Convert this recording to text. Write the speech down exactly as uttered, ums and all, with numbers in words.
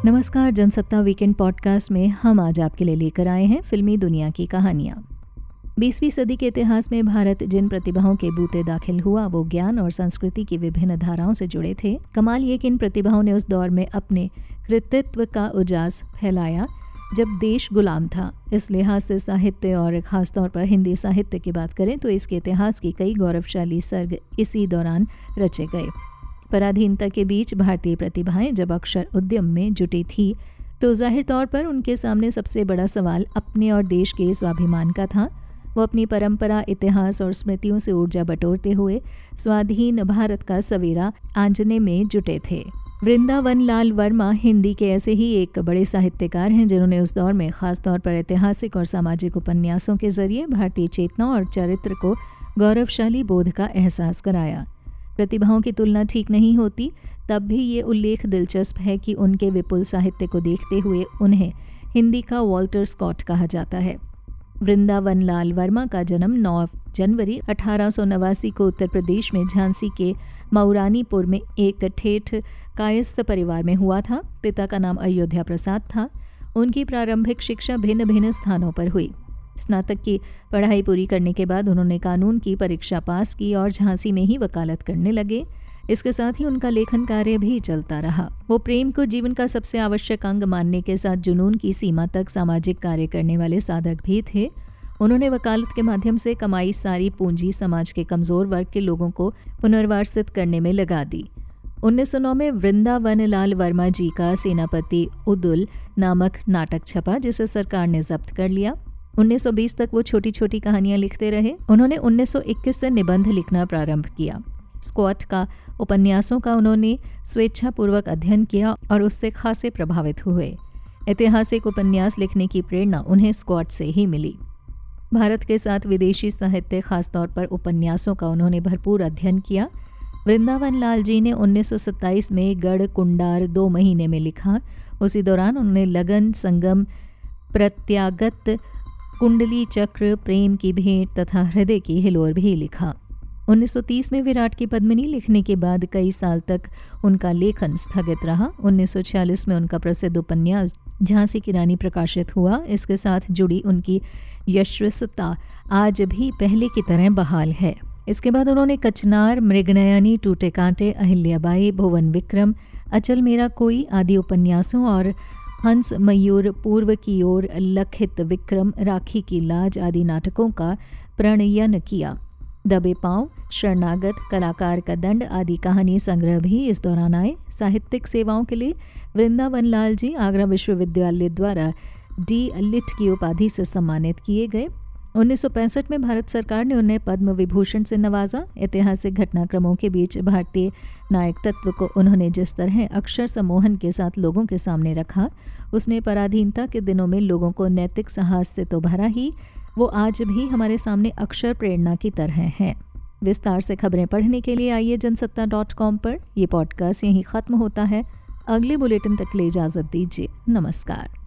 नमस्कार, Jansatta weekend podcast में हम आज आपके लिए लेकर आए हैं फिल्मी दुनिया की कहानियाँ। बीसवीं सदी के इतिहास में भारत जिन प्रतिभाओं के बूते दाखिल हुआ वो ज्ञान और संस्कृति की विभिन्न धाराओं से जुड़े थे। कमाल ये कि इन प्रतिभाओं ने उस दौर में अपने कृतित्व का उजास फैलाया जब देश गुलाम था। इस लिहाज से साहित्य और ख़ासतौर पर हिंदी साहित्य की बात करें तो इसके इतिहास की कई गौरवशाली सर्ग इसी दौरान रचे गए। पराधीनता के बीच भारतीय प्रतिभाएं जब अक्षर उद्यम में जुटी थी तो जाहिर तौर पर उनके सामने सबसे बड़ा सवाल अपने और देश के स्वाभिमान का था। वो अपनी परंपरा, इतिहास और स्मृतियों से ऊर्जा बटोरते हुए स्वाधीन भारत का सवेरा आंजने में जुटे थे। वृंदावन लाल वर्मा हिंदी के ऐसे ही एक बड़े साहित्यकार हैं जिन्होंने उस दौर में खास तौर पर ऐतिहासिक और सामाजिक उपन्यासों के जरिए भारतीय चेतना और चरित्र को गौरवशाली बोध का एहसास कराया। प्रतिभाओं की तुलना ठीक नहीं होती, तब भी ये उल्लेख दिलचस्प है कि उनके विपुल साहित्य को देखते हुए उन्हें हिंदी का वॉल्टर स्कॉट कहा जाता है। वृंदावन लाल वर्मा का जन्म नौ जनवरी अठारह सौ नवासी को उत्तर प्रदेश में झांसी के मऊरानीपुर में एक ठेठ कायस्थ परिवार में हुआ था। पिता का नाम अयोध्या प्रसाद था। उनकी प्रारंभिक शिक्षा भिन्न भिन्न स्थानों पर हुई। स्नातक की पढ़ाई पूरी करने के बाद उन्होंने कानून की परीक्षा पास की और झांसी में ही वकालत करने लगे। इसके साथ ही उनका लेखन कार्य भी चलता रहा। वो प्रेम को जीवन का सबसे आवश्यक अंग मानने के साथ जुनून की सीमा तक सामाजिक कार्य करने वाले साधक भी थे। उन्होंने वकालत के माध्यम से कमाई सारी पूंजी समाज के कमज़ोर वर्ग के लोगों को पुनर्वासित करने में लगा दी। उन्नीस सौ नौ में वृंदावन लाल वर्मा जी का सेनापति उदुल नामक नाटक छपा जिसे सरकार ने जब्त कर लिया। उन्नीस सौ बीस तक वो छोटी छोटी कहानियां लिखते रहे। उन्होंने उन्नीस सौ इक्कीस से निबंध लिखना प्रारंभ किया। स्कॉट का उपन्यासों का उन्होंने स्वेच्छापूर्वक अध्ययन किया और उससे खासे प्रभावित हुए। ऐतिहासिक उपन्यास लिखने की प्रेरणा उन्हें स्कॉट से ही मिली। भारत के साथ विदेशी साहित्य, खासतौर पर उपन्यासों का उन्होंने भरपूर अध्ययन किया। वृंदावन लाल जी ने उन्नीस सौ सत्ताईस में गढ़ कुंडार दो महीने में लिखा। उसी दौरान उन्होंने लगन, संगम, प्रत्यागत, कुंडली चक्र, प्रेम की भेंट तथा हृदय की हिलोर भी लिखा। उन्नीस सौ तीस में विराट की पद्मिनी लिखने के बाद कई साल तक उनका लेखन स्थगित रहा। उन्नीस सौ छियालीस में उनका प्रसिद्ध उपन्यास झांसी की रानी प्रकाशित हुआ। इसके साथ जुड़ी उनकी यशस्विता आज भी पहले की तरह बहाल है। इसके बाद उन्होंने कचनार, मृगनयनी, टूटे कांटे, अहिल्याबाई, भुवन विक्रम, अचल मेरा कोई आदि उपन्यासों और हंस मयूर, पूर्व की ओर, लखित विक्रम, राखी की लाज आदि नाटकों का प्रणयन किया। दबे पांव, शरणागत, कलाकार का दंड आदि कहानी संग्रह भी इस दौरान आए। साहित्यिक सेवाओं के लिए वृंदावन लाल जी आगरा विश्वविद्यालय द्वारा डी लिट की उपाधि से सम्मानित किए गए। उन्नीस सौ पैंसठ में भारत सरकार ने उन्हें पद्म विभूषण से नवाजा। ऐतिहासिक घटनाक्रमों के बीच भारतीय नायक तत्व को उन्होंने जिस तरह अक्षर सम्मोहन के साथ लोगों के सामने रखा, उसने पराधीनता के दिनों में लोगों को नैतिक साहस से तो भरा ही, वो आज भी हमारे सामने अक्षर प्रेरणा की तरह हैं। विस्तार से खबरें पढ़ने के लिए आइए जनसत्ता डॉट कॉम पर। ये पॉडकास्ट यहीं ख़त्म होता है। अगले बुलेटिन तक ले इजाज़त दीजिए। नमस्कार।